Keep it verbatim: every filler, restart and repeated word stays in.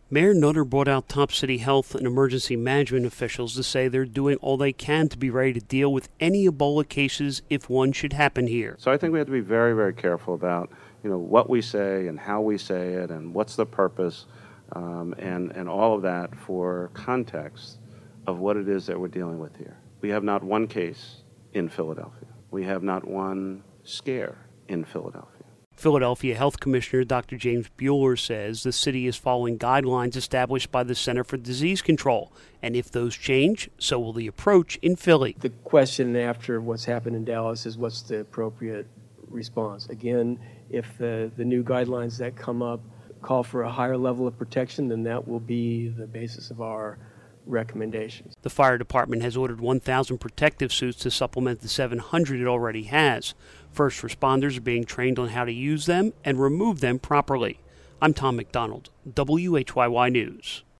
Mayor Nutter brought out top city health and emergency management officials to say they're doing all they can to be ready to deal with any Ebola cases if one should happen here. So I think we have to be very, very careful about, you know, what we say and how we say it and what's the purpose um, and, and all of that for context of what it is that we're dealing with here. We have not one case in Philadelphia. We have not one scare in Philadelphia. Philadelphia Health Commissioner Doctor James Bueller says the city is following guidelines established by the Center for Disease Control, and if those change, so will the approach in Philly. The question after what's happened in Dallas is what's the appropriate response. Again, if the, the new guidelines that come up call for a higher level of protection, then that will be the basis of our recommendations. The fire department has ordered one thousand protective suits to supplement the seven hundred it already has. First responders are being trained on how to use them and remove them properly. I'm Tom McDonald, W H Y Y News.